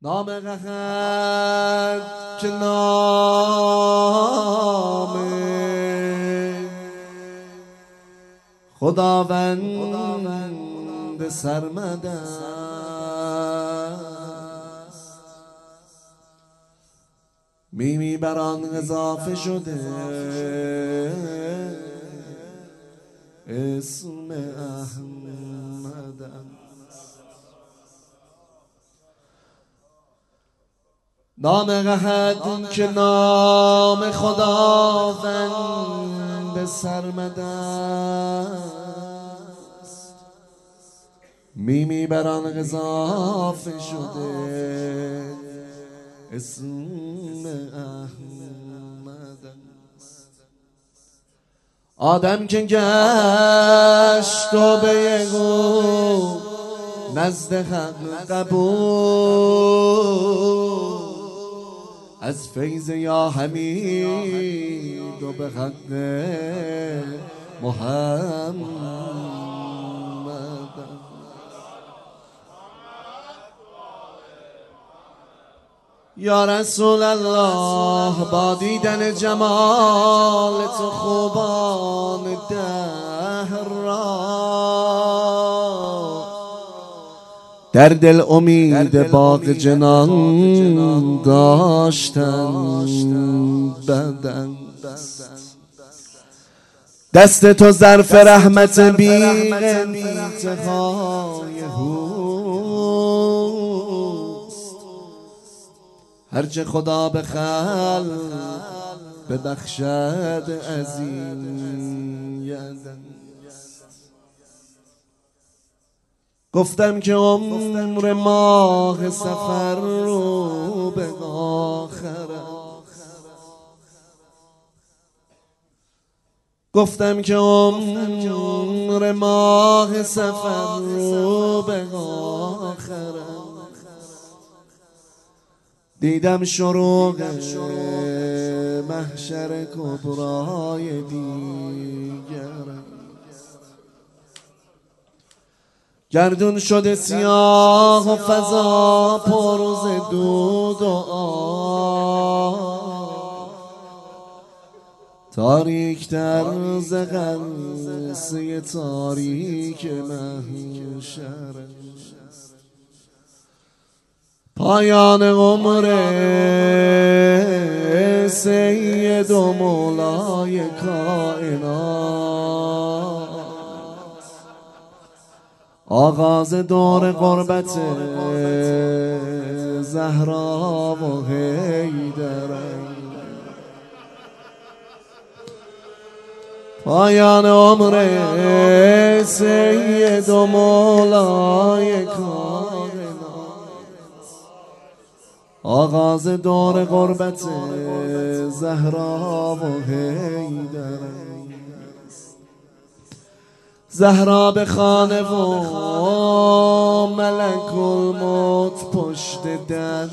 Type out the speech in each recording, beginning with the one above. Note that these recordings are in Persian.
نام قهر که نام خداوند سرمد است. میمی بر آن اضافه شده اسم احمد است. نام قهر که نام خداوند سرمد است. میمی بر آن اضافه شده اسم احمد است. آدم که گشت توبه او نزد حق قبول، از فیض یا حمید و به حق محمد. یا رسول الله، با دیدن جمال تو خوبان دهر را در دل امید باغ جنان داشتن بدن. دست تو ظرف رحمت بی انتهای هوست، هرچه خدا به خلق ببخشد از این یدن. گفتم که عمر ماه سفر رو به آخر، گفتم که عمر ماه سفر رو به آخر. دیدم شروق محشر کبرای دیگر، گردون شده سیاه و فضا پر ز دود و آب، تاریک تر ز قصه تاریک محشر. پایان عمر سید و مولای کائنات، آغاز دور قربت زهرا و حیدر. پایان عمر سید و مولای کائنات، آغاز دور قربت زهرا و حیدر. زهرا به خانه و ملک الموت پشت در،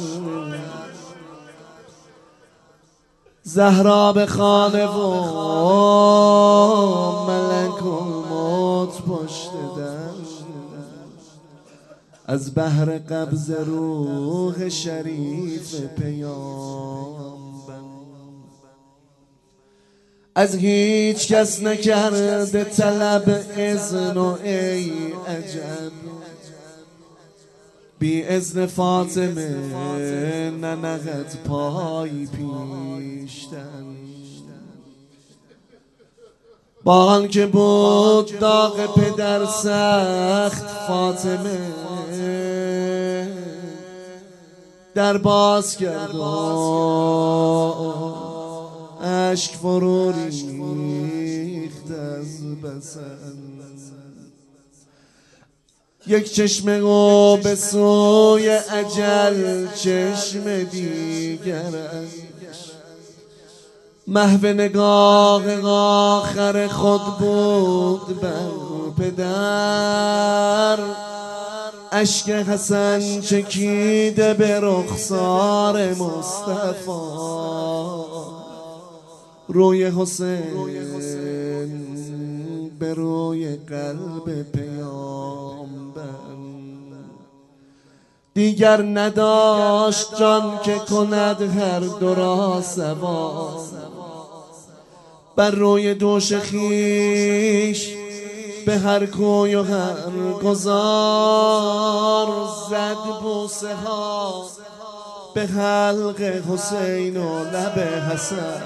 زهرا به خانه و ملک الموت پشت در، از بحر قبض روح شریف پیامبر. از هیچ کس نکرده طلب اذن و ای عجب، بی اذن فاطمه ننهد پای پیشتن. با آن که بود داغ پدر سخت، فاطمه در باز کرد و اشک فرو ریخت از بسن. یک چشم او به سوی اجل چشم دیگرش، محو نگاه آخر خود بود بر پدر. اشک حسن چکیده به رخسار مصطفی، روی حسین به روی روی قلب پیامبر. دیگر نداشت جان که کند هر دو را سوار. بر روی دوش خویش به هر کوی و هر گذار زد بوسه ها به حلق حسین و لب حسن.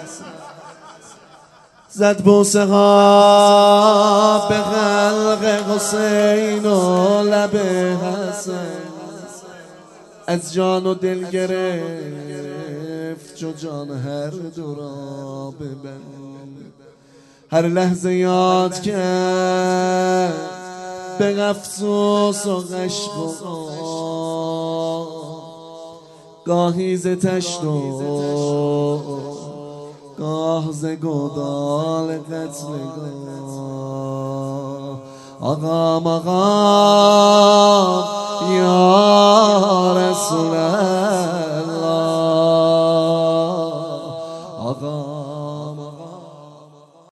زد بوسه ها به حلق حسین و لب حسن. از جان و دل گرفت چو جان هر دو را ببند. هر لحظه یاد کرد به افسوس و عشق و گاهی ز تشت و گاه ز گودال قتلگاه. آقام آقام یا رسول الله. آقام آقام